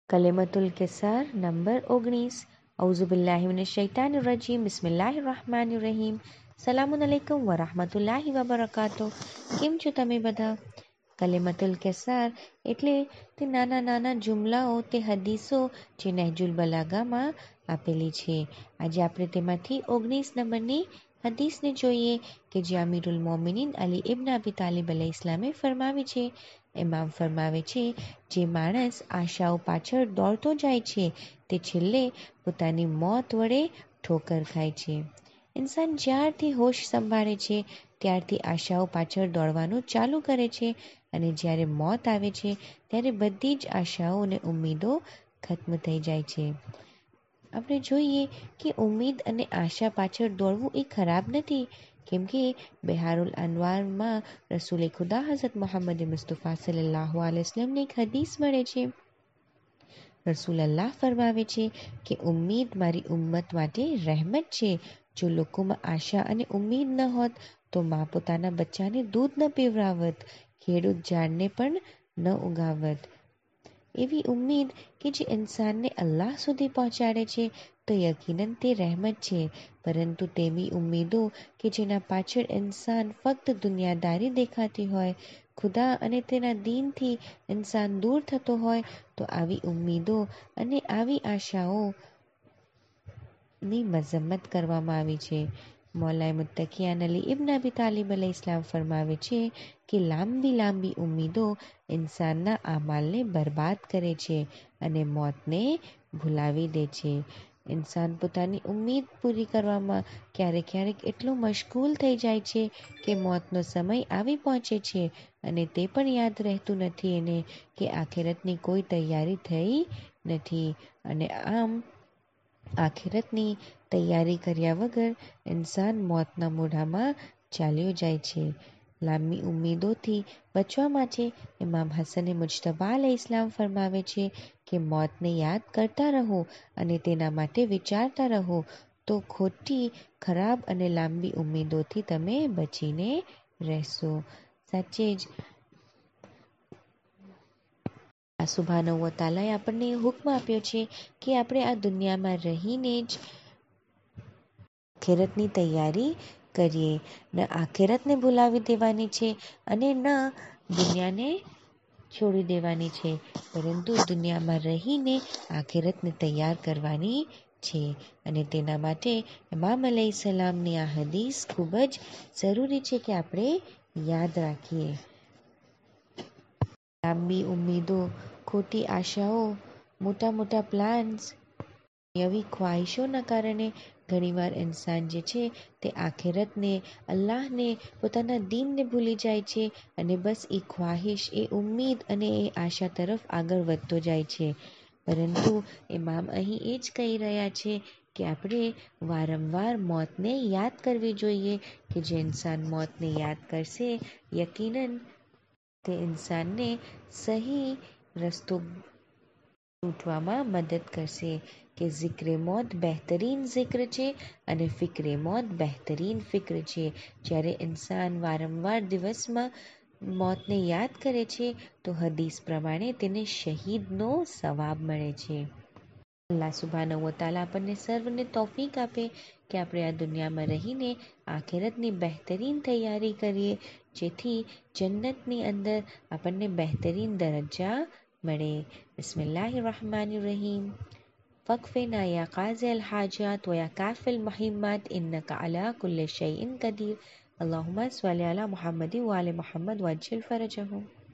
कलिमतुल किसार number 19। औज़ुबिल्लाहि मिनश्शैतानिर्रजीम बिस्मिल्लाहिर्रहमानिर्रहीम। સલામુન અલૈકુમ વરહમતુલ્લાહિ વબરકાતુહ। કેમ છો તમે બધા? કલિમતુલ કિસાર એટલે તે નાના નાના જુમલાઓ, તે હદીસો જે નહજુલ બલાગામાં આપેલી છે। આજે આપણે તેમાંથી 19 નંબરની હદીસને જોઈએ કે જે અમીરુલ મોમિનીન અલી ઇબ્ન અબી તાલિબ અલૈહિસ્સલામે ફરમાવી છે। ઇમામ ફરમાવે છે, જે માણસ આશાઓ પાછળ દોડતો જાય છે તે છેલ્લે પોતાની મોત વડે ઠોકર ખાય છે। ઇન્સાન જ્યારથી હોશ સંભાળે છે ત્યારથી આશાઓ પાછળ દોડવાનું ચાલુ કરે છે અને જ્યારે મોત આવે છે ત્યારે બધી જ આશાઓ અને ઉમ્મીદો ખત્મ થઈ જાય છે। આપણે જોઈએ કે ઉમ્મીદ અને આશા પાછળ દોડવું એ ખરાબ નથી, કેમ કે બિહારુલ અનવારમાં રસૂલે ખુદા હઝરત મોહમ્મદ મુસ્તફા સલ્લલ્લાહુ અલૈહિ વસલ્લમની એક હદીસ મળે છે। રસૂલ અલ્લાહ ફરમાવે છે કે ઉમ્મીદ મારી ઉમ્મત માટે રહેમત છે। જો લોકોમાં આશા અને ઉમ્મીદ ન હોત તો મા પોતાના બચ્ચાને દૂધ ન પીવડાવત, ખેડૂત ઝાડને પણ ન ઉગાવત। એવી ઉમ્મીદ કે જે ઇન્સાનને અલ્લાહ સુધી પહોંચાડે છે તો યકીનન તે રહેમત છે, પરંતુ તેવી ઉમ્મીદો કે જેના પાછળ ઇન્સાન ફક્ત દુનિયાદારી દેખાતી હોય, ખુદા અને તેના દીનથી ઇન્સાન દૂર થતો હોય, તો આવી ઉમ્મીદો અને આવી આશાઓની મઝમ્મત કરવામાં આવી છે। મૌલાએ મુત્તકિયાન અલી ઇબ્ન અબી તાલિબ અલૈહિસ્સલામ ફરમાવે છે કે લાંબી લાંબી ઉમ્મીદો ઇન્સાનના આમાલને બરબાદ કરે છે અને મોતને ભૂલાવી દે છે। ઇન્સાન પોતાની ઉમ્મીદ પૂરી કરવામાં ક્યારેક એટલો મશગુલ થઈ જાય છે કે મોતનો સમય આવી પહોંચે છે અને તે પણ યાદ રહેતું નથી એને કે આખિરતની કોઈ તૈયારી થઈ નથી, અને આમ આખિરતની તૈયારી કર્યા વગર ઇન્સાન મોતના મોઢામાં ચાલ્યો જાય છે। લાંબી ઉમ્મીદોથી બચવા માટે ઇમામ હસને મુજતબા અલૈહિસ્સલામ ફરમાવે છે કે મોતને યાદ કરતા રહો અને તેના માટે વિચારતા રહો, તો ખોટી, ખરાબ અને લાંબી ઉમ્મીદોથી તમે બચીને રહેશો। સાચે જ અલ્લાહ સુબ્હાનહુ વ તઆલાએ આપણને હુક્મ આપ્યો છે કે આપણે આ દુનિયામાં રહીને જ આખિરતની તૈયારી કરીએ। ન આખિરતને ભૂલાવી દેવાની છે અને ન દુનિયાને છોડી દેવાની છે, પરંતુ દુનિયામાં રહીને આખિરતને તૈયાર કરવાની છે। અને તેના માટે ઇમામ અલૈહિસ્સલામની આ હદીસ ખૂબ જ જરૂરી છે કે આપણે યાદ રાખીએ। લાંબી ઉમ્મીદો, ખોટી આશાઓ, મોટા મોટા પ્લાન્સ, દુનિયાવી ખ્વાહિશોના કારણે ઘણીવાર ઇન્સાન જે છે તે આખિરતને, અલ્લાહને, પોતાના દીનને ભૂલી જાય છે અને બસ એ ખ્વાહિશ, એ ઉમ્મીદ અને એ આશા તરફ આગળ વધતો જાય છે। પરંતુ ઇમામ અહીં એ જ કહી રહ્યા છે કે આપણે વારંવાર મોતને યાદ કરવી જોઈએ કે જે ઇન્સાન મોતને યાદ કરશે યકીનન તે ઇન્સાનને સહી રસ્તો ઉઠવામાં મદદ કરશે કે ઝિક્રે મોત બહેતરીન ઝિક્ર છે અને ફિક્રે મોત બહેતરીન ફિક્ર છે। જ્યારે ઇન્સાન વારંવાર દિવસમાં મોતને યાદ કરે છે તો હદીસ પ્રમાણે તેને શહીદનો સવાબ મળે છે। અલ્લાહ સુબ્હાનહુ વ તઆલા આપણને સર્વને તૌફીક આપે કે આપણે આ દુનિયામાં રહીને આખિરતની બહેતરીન તૈયારી કરીએ, જેથી જન્નતની અંદર આપણને બહેતરીન દરજ્જા મળે। બિસ્મિલ્લાહિર્રહમાનિર્રહીમ। ફકફિના યા કાઝિલ હાજાત વ યા કાફિલ મુહિમ્માત ઇન્નકા અલા કુલ્લિ શૈઇન કદીર। અલ્લાहुम्मा स्वल्ली अला मुहम्मद व आले मुहम्मद वज्जिल फरजहुम।